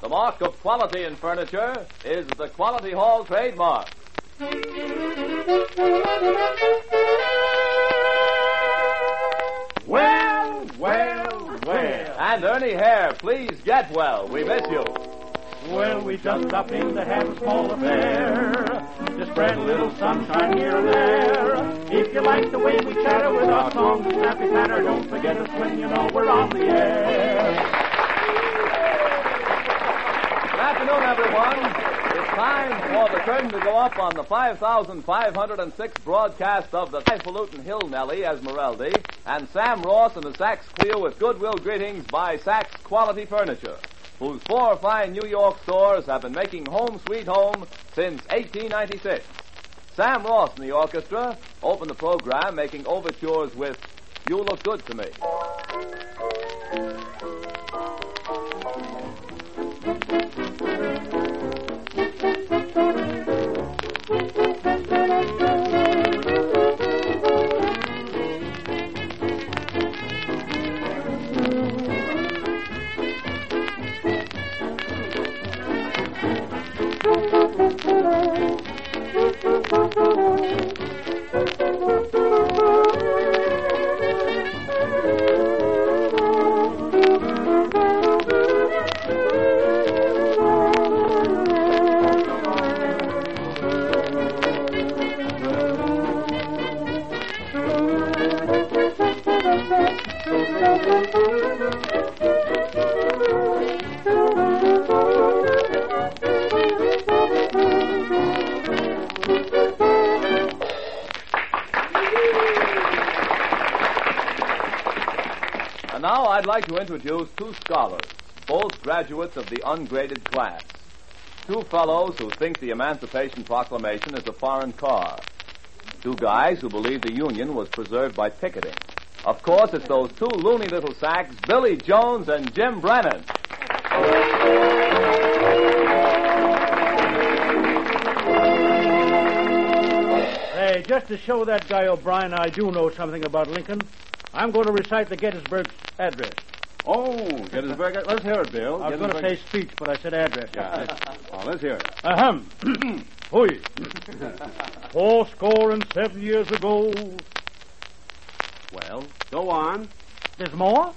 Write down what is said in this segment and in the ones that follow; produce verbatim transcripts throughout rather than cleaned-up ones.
The mark of quality in furniture is the Quality Hall trademark. Well, well, well. And Ernie Hare, please get well. We miss you. Well, we just stopped in to have a small affair, to spread a little sunshine here and there. If you like the way we chatter with our songs and snappy patter, don't forget us when you know we're on the air. Good afternoon, everyone. It's time for the curtain to go up on the five thousand five hundred sixth broadcast of the highfalutin Hill Nellie Esmeralda and Sam Ross and the Sax Queer with goodwill greetings by Sax Quality Furniture, whose four fine New York stores have been making Home Sweet Home since eighteen ninety-six. Sam Ross and the orchestra opened the program making overtures with You Look Good to Me. And now I'd like to introduce two scholars, both graduates of the ungraded class. Two fellows who think the Emancipation Proclamation is a foreign car. Two guys who believe the Union was preserved by picketing. Of course, it's those two loony little sacks, Billy Jones and Jim Brennan. Hey, just to show that guy O'Brien I do know something about Lincoln, I'm going to recite the Gettysburg Address. Oh, Gettysburg. Let's hear it, Bill. I was going to say speech, but I said address. Yeah. Oh, let's hear it. Ahem. Hui. Four score and seven years ago. Well, go on. There's more?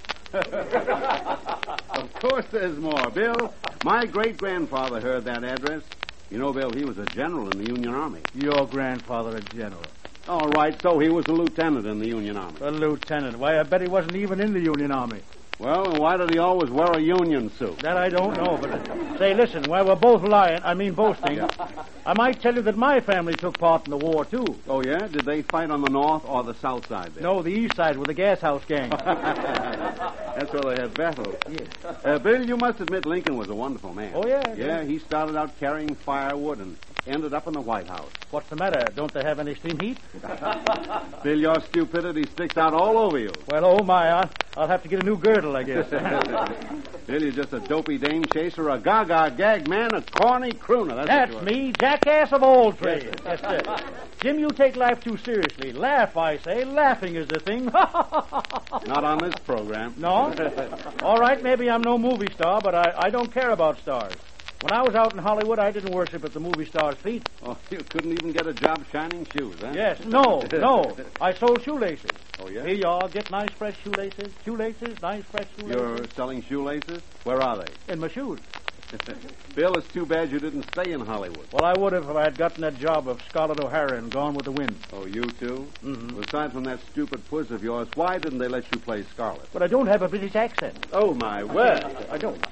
Of course there's more. Bill, my great-grandfather heard that address. You know, Bill, he was a general in the Union Army. Your grandfather a general. All right, so he was a lieutenant in the Union Army. A lieutenant. Why, I bet he wasn't even in the Union Army. Well, and why did he always wear a Union suit? That I don't know, but uh, say, listen, while we're both lying, I mean boasting, I might tell you that my family took part in the war, too. Oh, yeah? Did they fight on the north or the south side there? No, the east side with the gas house gang. That's where they had battles. Yes. Uh, Bill, you must admit Lincoln was a wonderful man. Oh, yeah? Yeah, he started out carrying firewood and ended up in the White House. What's the matter? Don't they have any steam heat? Bill, your stupidity sticks out all over you. Well, oh, my, I'll, I'll have to get a new girdle, I guess. Bill, you're just a dopey dame chaser, a gaga gag man, a corny crooner. That's, That's what you are. me, jackass of all trades. That's it. Jim, you take life too seriously. Laugh, I say. Laughing is the thing. Not on this program. No? All right, maybe I'm no movie star, but I, I don't care about stars. When I was out in Hollywood, I didn't worship at the movie star's feet. Oh, you couldn't even get a job shining shoes, huh? Yes, no, no. I sold shoelaces. Oh, yeah? Here, y'all, get nice fresh shoelaces. Shoelaces, nice fresh shoelaces. You're selling shoelaces? Where are they? In my shoes. Bill, it's too bad you didn't stay in Hollywood. Well, I would have if I had gotten that job of Scarlett O'Hara and Gone with the Wind. Oh, you too? Mm-hmm. Aside from that stupid puss of yours, why didn't they let you play Scarlett? But I don't have a British accent. Oh, my word. I don't.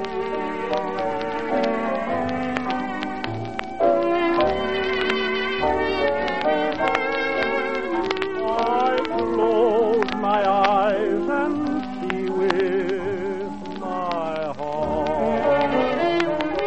I close my eyes and see with my heart.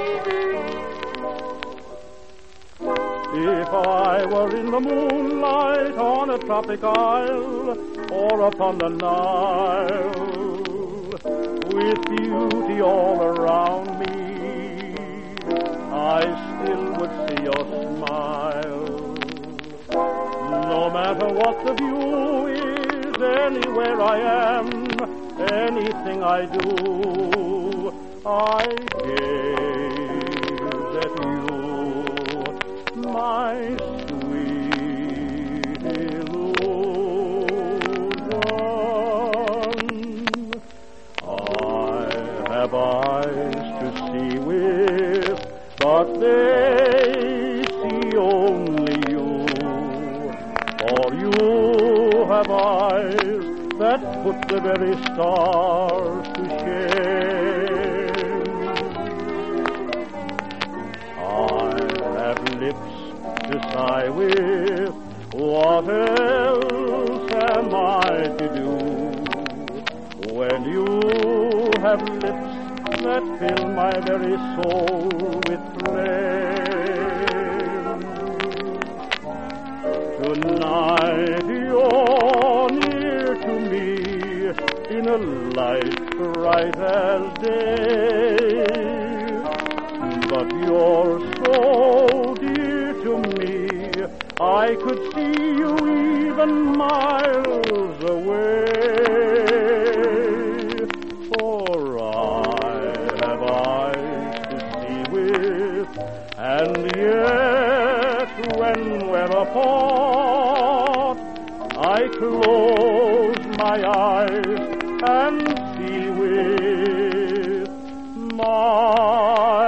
If I were in the moonlight on a tropic isle or upon the Nile, with beauty all around me, I still would see your smile. No matter what the view is, anywhere I am, anything I do, I gaze my sweet illusion. I have eyes to see with, but they see only you. For you have eyes that put the very stars to shame. I have lips to sigh with. What else am I to do when you have lips that fill my very soul with flame? Tonight you're near to me in a light bright as day, but you're so dear to me I could see you even miles away. For I have eyes to see with, and yet when we're apart, I close my eyes and see with my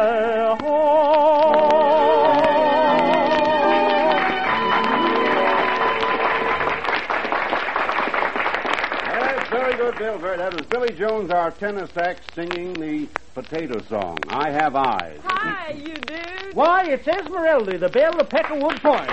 Bill, very, that was Billy Jones, our tenor sax, singing the potato song, I Have Eyes. Hi, you dude. Why, it's Esmeralda, the belle of Peckerwood Point.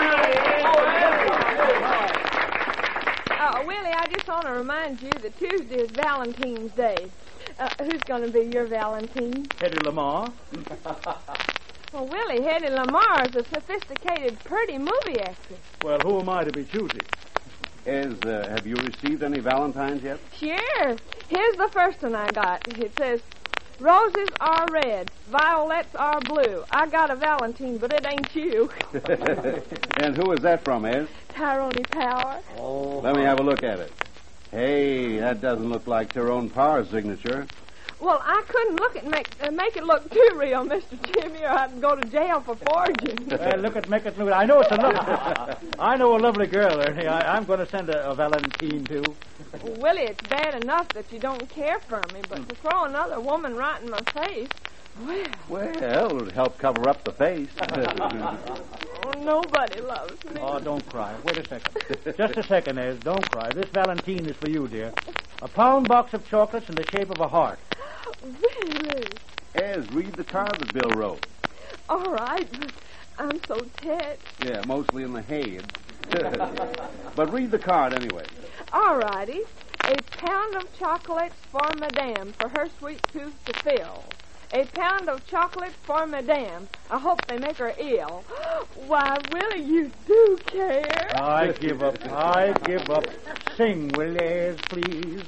Uh, Willie, I just want to remind you that Tuesday is Valentine's Day. Uh, who's going to be your Valentine? Hedy Lamarr. Well, Willie, Hedy Lamarr is a sophisticated, pretty movie actress. Well, who am I to be choosy? Is, uh, have you received any Valentines yet? Sure. Here's the first one I got. It says, roses are red, violets are blue. I got a Valentine, but it ain't you. And who is that from, Ez? Tyrone Power. Oh. Let me have a look at it. Hey, that doesn't look like Tyrone Power's signature. Well, I couldn't look at make uh, make it look too real, Mister Jimmy, or I'd go to jail for forging. Well, look at make it look. I know it's a lovely. I know a lovely girl, Ernie. I, I'm going to send a, a Valentine to. Well, Willie, it's bad enough that you don't care for me, but to throw another woman right in my face, well. Well, it would help cover up the face. Oh, nobody loves me. Oh, don't cry. Wait a second. Just a second, Ez. Don't cry. This Valentine is for you, dear. A pound box of chocolates in the shape of a heart. Really? Ez, read the card that Bill wrote. All right, but I'm so touched. Yeah, mostly in the head. But read the card anyway. All righty. A pound of chocolates for Madame for her sweet tooth to fill. A pound of chocolate for Madame. I hope they make her ill. Why, Willie, you do care. I give up. I give up. Sing, will you, Ez, please?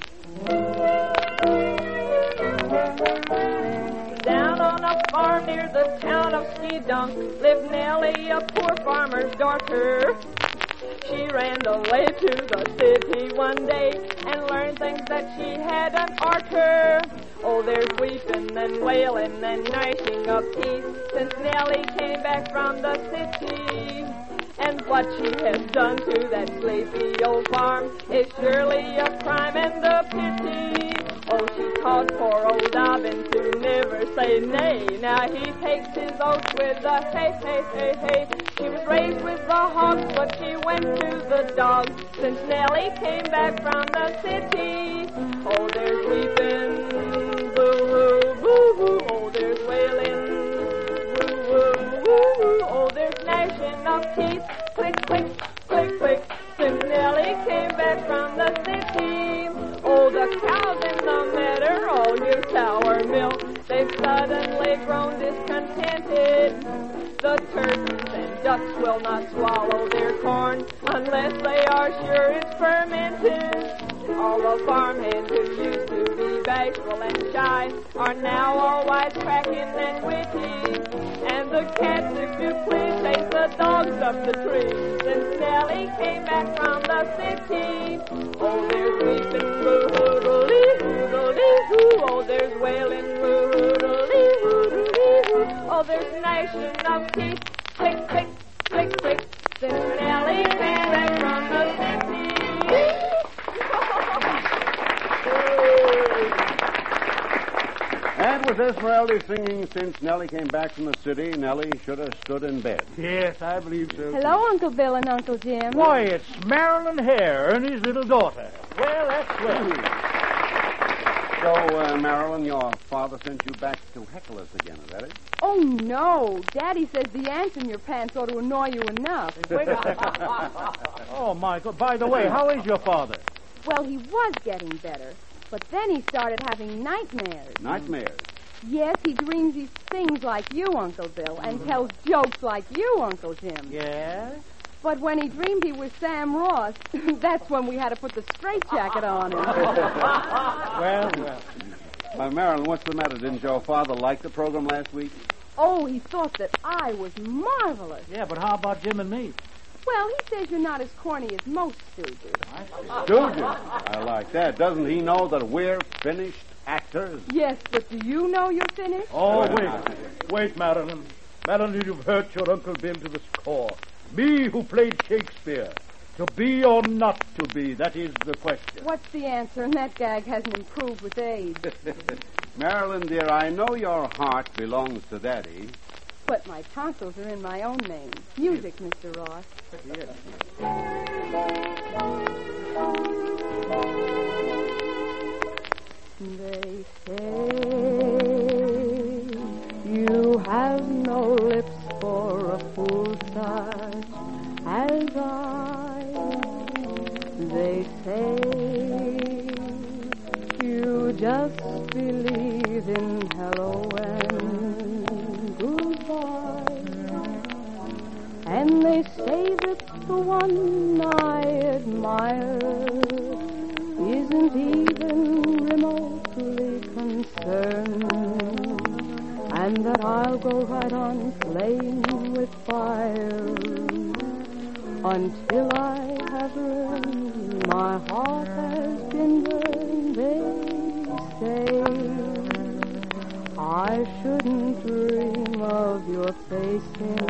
Down on a farm near the town of Skedunk lived Nellie, a poor farmer's daughter. She ran away to the city one day and learned things that she hadn't ought her. Oh, there's weeping and wailing and gnashing of teeth since Nellie came back from the city. And what she has done to that sleepy old farm is surely a crime and a pity. Oh, she taught poor old Dobbin to never say nay. Now he takes his oath with a hey, hey, hey, hey. She was raised with the hogs, but she went to the dogs since Nellie came back from the city. Oh, there's weeping, boo-hoo, boo-hoo. Oh, there's wailing, boo-hoo, boo-hoo. Oh, there's gnashing of teeth, click, click, click, click, since Nellie came back from the city. Oh, the cows in the meadow all use sour milk. They've suddenly grown discontented. The turkeys and ducks will not swallow their corn unless they are sure it's fermented. All the farmhands who used to be bashful and shy are now all wisecracking and witty. And the cats, if you please, chase the dogs up the tree since Nellie came back from the city. Oh, there's weeping, boo-hoo-doo-lee-hoo-doo-lee-hoo. Oh, there's wailing, boo-hoo-doo-lee-hoo-doo-lee-hoo. Oh, there's gnashing of teeth, click, click, click, was Esmeralda singing since Nellie came back from the city, Nellie should have stood in bed. Yes, I believe so. Hello, Uncle Bill and Uncle Jim. Why, it's Marilyn Hare, Ernie's little daughter. Well, that's swell. So, uh, Marilyn, your father sent you back to heckle us again, is that it? Oh, no. Daddy says the ants in your pants ought to annoy you enough. Wait a second. Oh, Michael, by the way, how is your father? Well, he was getting better, but then he started having nightmares. Nightmares? Yes, he dreams he sings like you, Uncle Bill, and tells jokes like you, Uncle Jim. Yeah? But when he dreamed he was Sam Ross, that's when we had to put the straitjacket on him. Well, well. Uh, Marilyn, what's the matter? Didn't your father like the program last week? Oh, he thought that I was marvelous. Yeah, but how about Jim and me? Well, he says you're not as corny as most stooges. Stooges? I like that. Doesn't he know that we're finished actors? Yes, but do you know you're finished? Oh, wait. Wait, Marilyn. Marilyn, you've hurt your Uncle Bill to the score. Me who played Shakespeare. To be or not to be, that is the question. What's the answer? And that gag hasn't improved with age. Marilyn, dear, I know your heart belongs to Daddy. But my tonsils are in my own name. Music, Mister Ross. They say you have no lips for a fool such as I. They say you just believe in hello and goodbye. And they say that the one I admire isn't even remotely concerned, and that I'll go right on playing with fire until I have learned my heart has been burned. They say I shouldn't dream of your face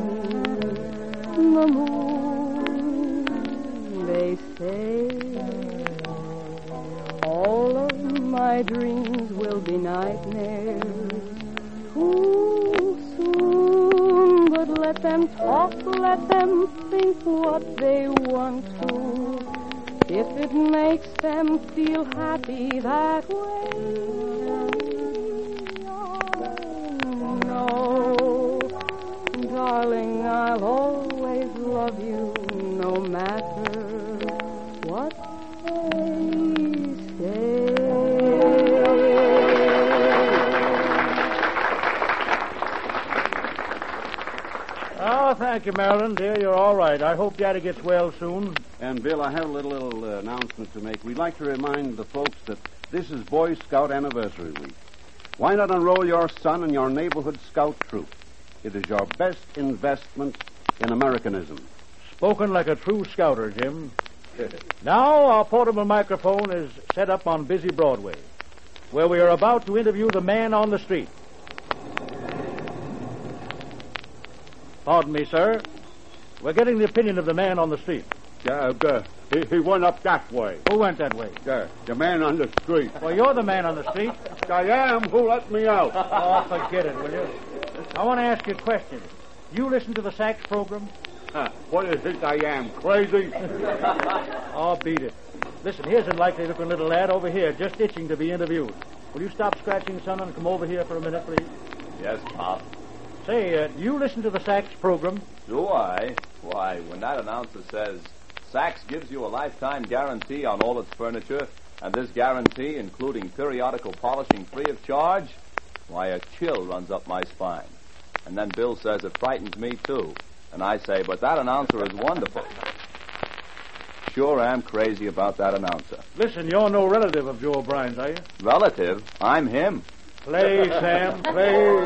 in the moon. They say all of my dreams will be nightmares too soon. But let them talk, let them think what they want to. If it makes them feel happy that way, oh, no. Darling, I'll always love you no matter what they say. Oh, thank you, Marilyn, dear. You're all right. I hope Daddy gets well soon. And, Bill, I have a little, little uh, announcement to make. We'd like to remind the folks that this is Boy Scout Anniversary Week. Why not enroll your son in your neighborhood scout troop? It is your best investment in Americanism. Spoken like a true scouter, Jim. Now our portable microphone is set up on busy Broadway, where we are about to interview the man on the street. Pardon me, sir. We're getting the opinion of the man on the street. Uh, uh, he, he went up that way. Who went that way? Uh, the man on the street. Well, you're the man on the street. I am. Who let me out? Oh, forget it, will you? I want to ask you a question. You listen to the Sax program? Huh, what do you think I am, crazy? Oh, beat it. Listen, here's a likely-looking little lad over here, just itching to be interviewed. Will you stop scratching, son, and come over here for a minute, please? Yes, Pop. Say, uh, you listen to the Sax program? Do I? Why, when that announcer says, Sax gives you a lifetime guarantee on all its furniture, and this guarantee, including periodical polishing free of charge, why, a chill runs up my spine. And then Bill says it frightens me, too. And I say, but that announcer is wonderful. Sure am crazy about that announcer. Listen, you're no relative of Joe O'Brien's, are you? Relative? I'm him. Play, Sam, play.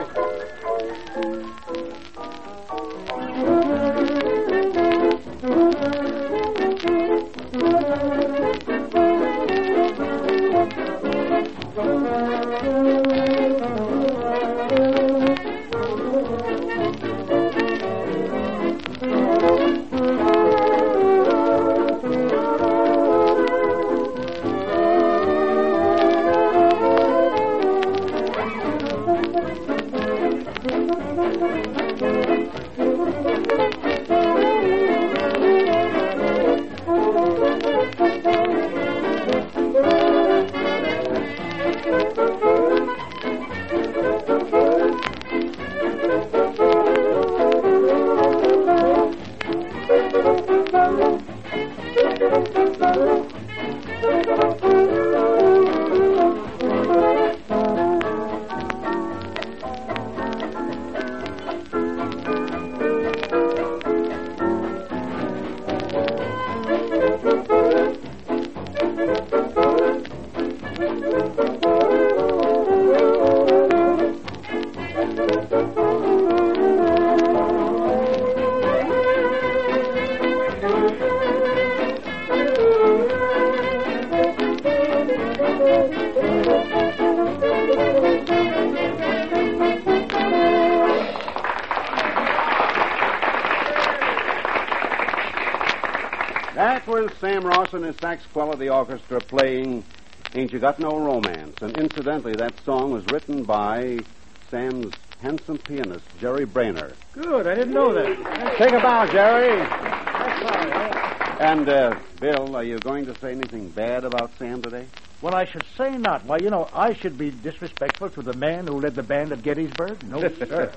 That was Sam Ross and his sax quality orchestra playing Ain't You Got No Romance. And incidentally, that song was written by Sam's handsome pianist, Jerry Brainerd. Good, I didn't know that. Take a bow, Jerry. That's fine. eh? And, uh, Bill, are you going to say anything bad about Sam today? Well, I should say not. Why, you know, I should be disrespectful to the man who led the band at Gettysburg. No, sir.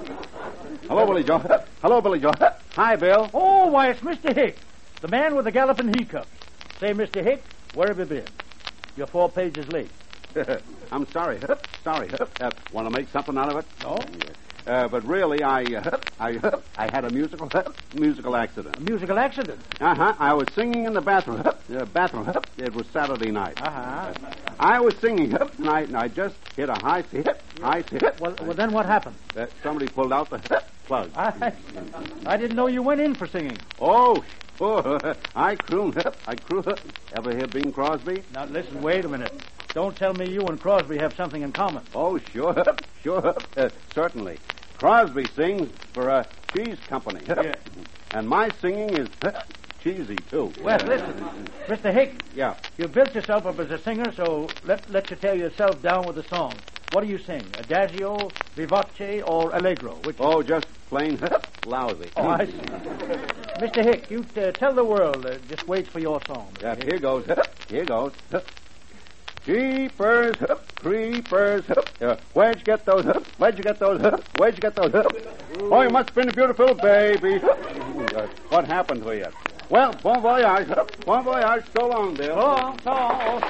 Hello, Billy Joe. Hello, Billy Joe. Hi, Bill. Oh, why, it's Mister Hick, the man with the galloping hiccups. Say, Mister Hick, where have you been? You're four pages late. I'm sorry. Sorry. Uh, want to make something out of it? No? Uh, but really, I, uh, I, I had a musical, musical accident. A musical accident? Uh-huh. I was singing in the bathroom. Uh, bathroom. It was Saturday night. Uh-huh. I was singing tonight, and I just hit a high C, high C. Well, well, then what happened? Uh, somebody pulled out the plug. I, I didn't know you went in for singing. Oh, sure. I croon. I croon. Ever hear Bing Crosby? Now, listen, wait a minute. Don't tell me you and Crosby have something in common. Oh, sure. Sure. Uh, certainly. Crosby sings for a cheese company. Yeah. And my singing is cheesy, too. Well, listen, Mister Hick. Yeah. You built yourself up as a singer, so let, let you tear yourself down with a song. What do you sing? Adagio, vivace, or allegro? Which... Oh, just plain lousy. Oh, I see. Mister Hick, you uh, tell the world. Uh, just wait for your song. Yeah, here goes. Here goes. Jeepers, creepers. Uh, where'd you get those? Where'd you get those? Where'd you get those? Oh, you must have been a beautiful baby. Uh, what happened to you? Well, bon voyage. Bon voyage. So long, Bill. So long, so long.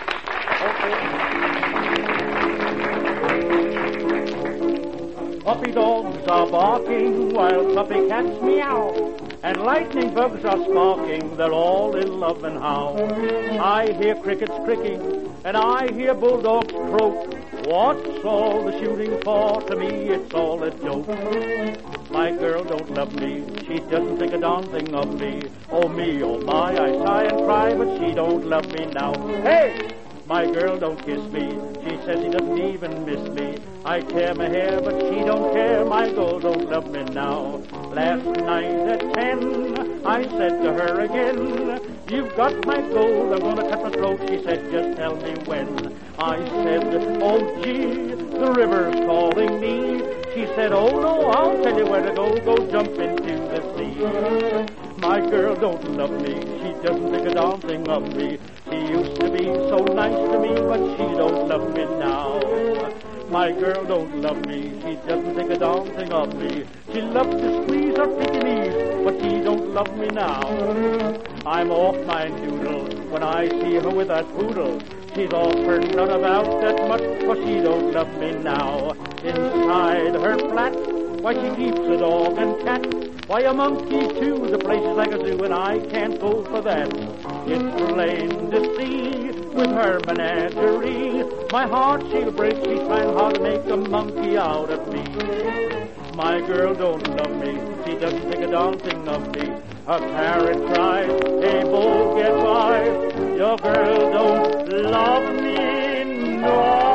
Puppy dogs are barking while puppy cats meow, and lightning bugs are sparking. They're all in love and how. I hear crickets cricking, and I hear bulldogs croak. What's all the shooting for? To me, it's all a joke. My girl don't love me. She doesn't think a darn thing of me. Oh, me, oh, my, I sigh and cry, but she don't love me now. Hey! My girl don't kiss me. She says she doesn't even miss me. I tear my hair, but she don't care. My girl don't love me now. Last night at ten, I said to her again, you've got my gold, I'm gonna cut my throat. She said, just tell me when. I said, oh gee, the river's calling me. She said, oh no, I'll tell you where to go. Go jump into the sea. My girl don't love me. She doesn't think a darn thing of me. She used to be so nice to me, but she don't love me now. My girl don't love me. She doesn't think a darn thing of me. She loves to squeeze her pinky knees, but she don't love me now. I'm off my noodle when I see her with that poodle. She's off her nut about that much, for she don't love me now. Inside her flat, why she keeps a dog and cat. Why a monkey too, the place is like a zoo, and I can't go for that. It's plain to see, with her menagerie, my heart she'll break. She's trying hard to make a monkey out of me. My girl don't love me. She doesn't think a darn thing of me. A parrot cries, hey, bull, get by. Your girl don't love me, no.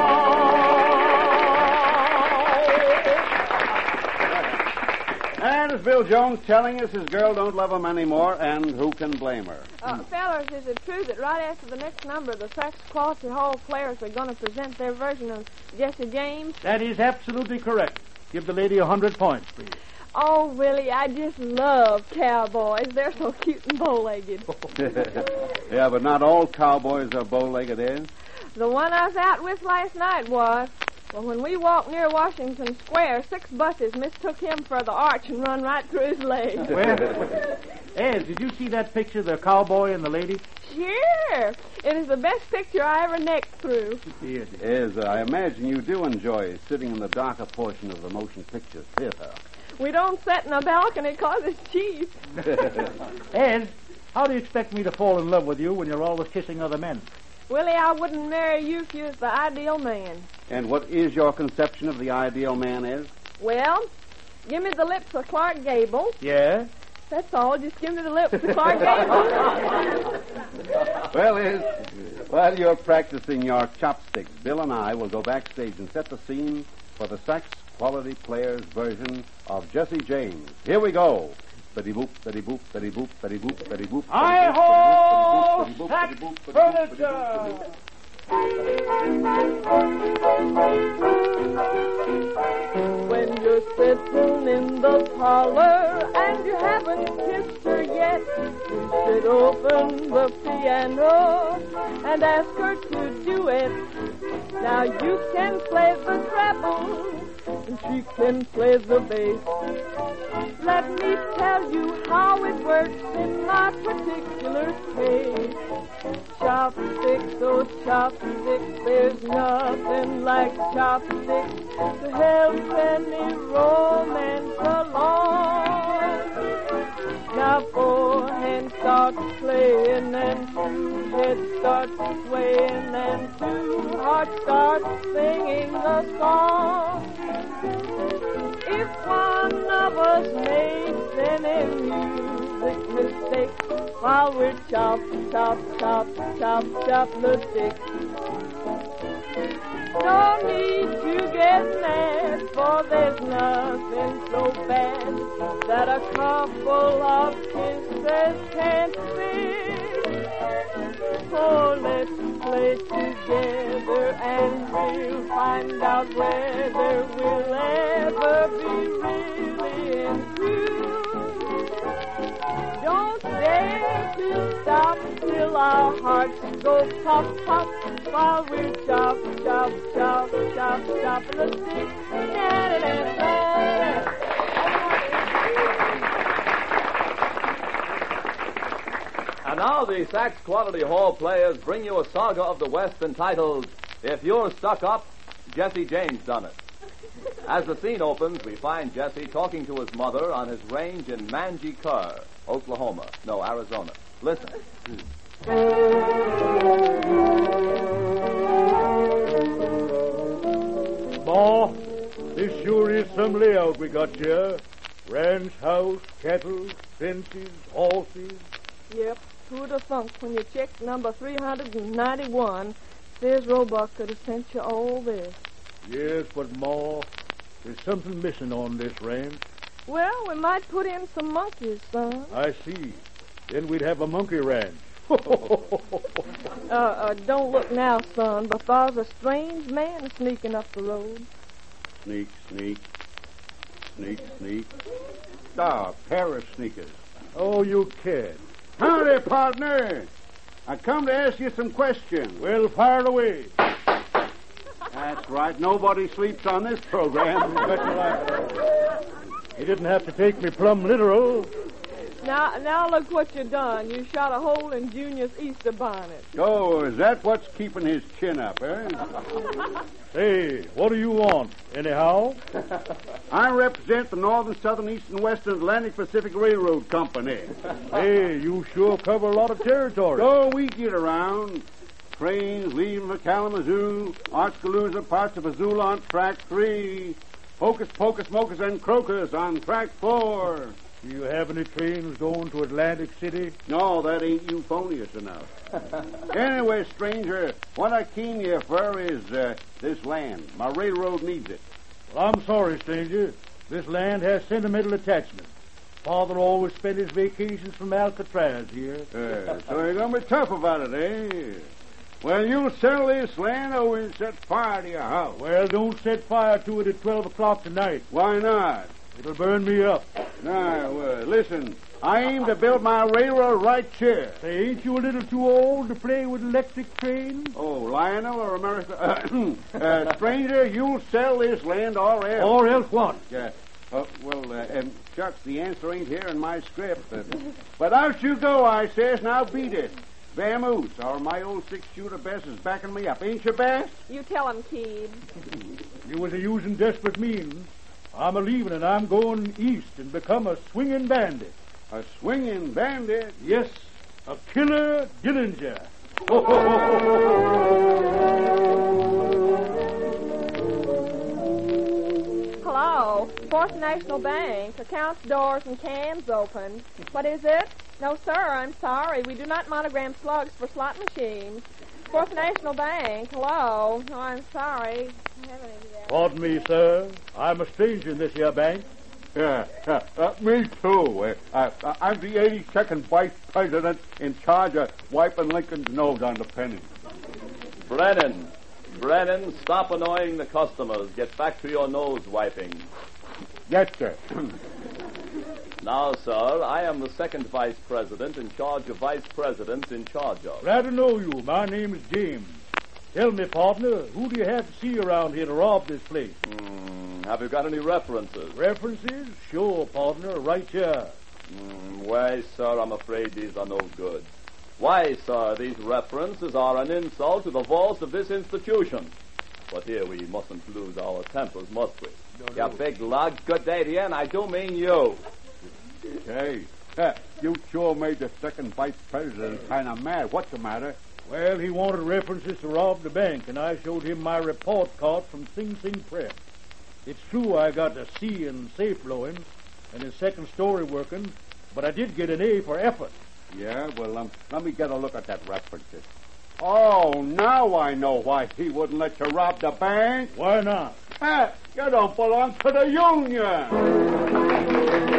And it's Bill Jones telling us his girl don't love him anymore, and who can blame her? Uh, fellas, is it true that right after the next number, the Sax Quality Hall players are going to present their version of Jesse James? That is absolutely correct. Give the lady a hundred points, please. Oh, Willie, I just love cowboys. They're so cute and bow-legged. Yeah, but not all cowboys are bow-legged, eh? The one I was out with last night was. Well, when we walked near Washington Square, six buses mistook him for the arch and run right through his leg. Well, Ez, did you see that picture of the cowboy and the lady? Sure. It is the best picture I ever necked through. Yes. Yes, I imagine you do enjoy sitting in the darker portion of the motion picture theater. We don't sit in a balcony because it's cheap. Ez, how do you expect me to fall in love with you when you're always kissing other men? Willie, I wouldn't marry you if you was the ideal man. And what is your conception of the ideal man is? Well, give me the lips of Clark Gable. Yeah? That's all. Just give me the lips of Clark Gable. Well, is while you're practicing your chopsticks, Bill and I will go backstage and set the scene for the Sax Quality Players version of Jesse James. Here we go. Betty boop, Betty boop, Betty boop, Betty boop, Betty boop. Hi-ho, Sax Furniture! When you're sitting in the parlor and you haven't kissed her yet, you should open the piano and ask her to do it. Now you can play the treble and she can play the bass. Let me tell you how it works in my particular case. Chopsticks, oh chopsticks, there's nothing like chopsticks to help any romance along. Now forehand starts playing and two heads start swaying and two hearts start singing the song. If one of us makes any music mistake while we're chop, chop, chop, chop, chop the stick, no need to get mad, for there's nothing so bad that a couple of kisses can't fix. So let's play together and we'll find out whether we'll ever be really in tune. Don't dare to stop till our hearts go pop, pop, while we're chop, chop, chop, chop, chop the stick. And now the Sax Quality Hall Players bring you a saga of the West entitled, If You're Stuck Up, Jesse James Done It. As the scene opens, we find Jesse talking to his mother on his range in Manji-Kur, Oklahoma. No, Arizona. Listen. Ma, this sure is some layout we got here. Ranch house, cattle, fences, horses. Yep, who'd have thunk when you checked number three hundred ninety-one, Sears Roebuck could have sent you all this. Yes, but Ma, there's something missing on this ranch. Well, we might put in some monkeys, son. I see. Then we'd have a monkey ranch. uh, uh, don't look now, son, but there's a strange man sneaking up the road. Sneak, sneak. Sneak, sneak. Ah, pair of sneakers. Oh, you kid. Howdy, partner. I come to ask you some questions. Well, fire away. That's right. Nobody sleeps on this program. You didn't have to take me plumb literal. Now, now look what you done. You shot a hole in Junior's Easter bonnet. Oh, is that what's keeping his chin up, eh? Hey, what do you want, anyhow? I represent the Northern, Southern, Eastern, Western Atlantic Pacific Railroad Company. Hey, you sure cover a lot of territory. Oh, we get around. Trains leaving for Kalamazoo, Oskaloosa, parts of Missoula on track three. Hocus Pocus, Mocus, and Crocus on track four. Do you have any trains going to Atlantic City? No, that ain't euphonious enough. Anyway, stranger, what I came here for is uh, this land. My railroad needs it. Well, I'm sorry, stranger. This land has sentimental attachment. Father always spent his vacations from Alcatraz here. Uh, so you're going to be tough about it, eh? Well, you sell this land or we'll set fire to your house. Well, don't set fire to it at twelve o'clock tonight. Why not? It'll burn me up. Now, well, listen. I aim to build my railroad right here. Say, ain't you a little too old to play with electric trains? Oh, Lionel or America? Uh, uh, stranger, you'll sell this land or else. Or else what? Yeah. Uh, well, uh, um, shucks, the answer ain't here in my script. Uh, but out you go, I says. Now beat it. Vamoose, or my old six-shooter Bess is backing me up. Ain't you, Bess? You tell him, kid. You was a using desperate means. I'm a leaving and I'm going east and become a swinging bandit. A swinging bandit? Yes, a killer Dillinger. Hello, Fourth National Bank. Accounts, doors, and cans open. What is it? No, sir, I'm sorry. We do not monogram slugs for slot machines. Fourth National Bank. Hello. No, I'm sorry. I haven't any there. Pardon me, sir. I'm a stranger in this here bank. Yeah, uh, uh, me too. Uh, uh, I'm the eighty-second Vice President in charge of wiping Lincoln's nose on the penny. Brennan. Brennan, stop annoying the customers. Get back to your nose wiping. Yes, sir. Now, sir, I am the second Vice President in charge of Vice Presidents in charge of. Glad to know you. My name is James. Tell me, partner, who do you have to see around here to rob this place? Mm, have you got any references? References? Sure, partner, right here. Mm, why, sir, I'm afraid these are no good. Why, sir, these references are an insult to the vaults of this institution. But here we mustn't lose our tempers, must we? No, You no. big lug, good day to you, and I do mean you. Hey, uh, you sure made the second Vice President kind of mad. What's the matter? Well, he wanted references to rob the bank, and I showed him my report card from Sing Sing Press. It's true I got a C in safe blowing and a second story working, but I did get an A for effort. Yeah, well, um, let me get a look at that references. Oh, now I know why he wouldn't let you rob the bank. Why not? Hey, you don't belong to the union.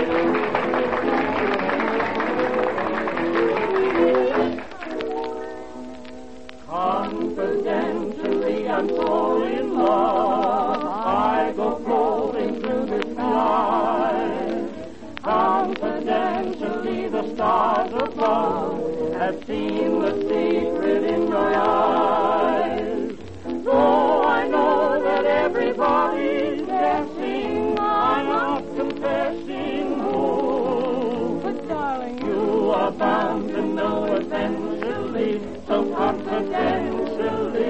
Confidentially, I'm so in love. I go floating through the sky. Confidentially, the stars above have seen the secret in your eyes. Though I know that everybody's guessing, I'm not confessing who. But, darling, You are bound to know eventually, so confidentially,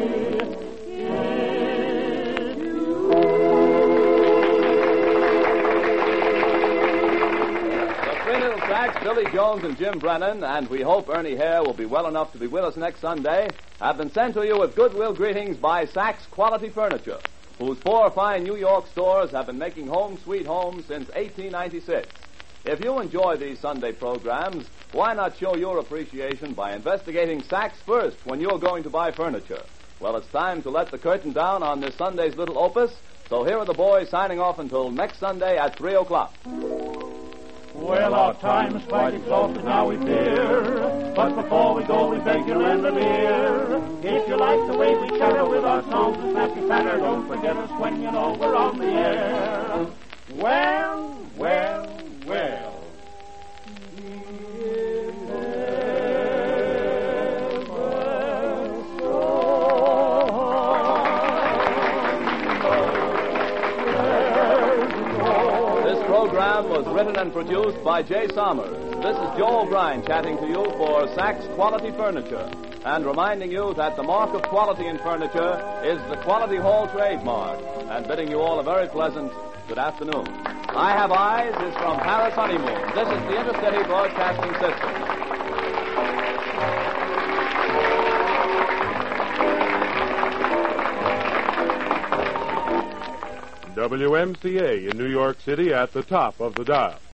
it's you. The Three Little Tracks, Billy Jones and Jim Brennan, and we hope Ernie Hare will be well enough to be with us next Sunday, have been sent to you with goodwill greetings by Sachs Quality Furniture, whose four fine New York stores have been making home sweet homes since eighteen ninety-six. If you enjoy these Sunday programs, why not show your appreciation by investigating Sachs first when you're going to buy furniture? Well, it's time to let the curtain down on this Sunday's little opus, so here are the boys signing off until next Sunday at three o'clock. Well, our time is quite exhausted now, we fear. But before we go, we beg you lend a beer. If you like the way we chatter with our songs and snappy patter, don't forget us when you know we're on the air. Well, well, well. This program was written and produced by Jay Sommers. This is Joe O'Brien chatting to you for Sachs Quality Furniture and reminding you that the mark of quality in furniture is the Quality Hall trademark, and bidding you all a very pleasant good afternoon. I Have Eyes is from Paris Honeymoon. This is the Intercity Broadcasting System. W M C A in New York City at the top of the dial.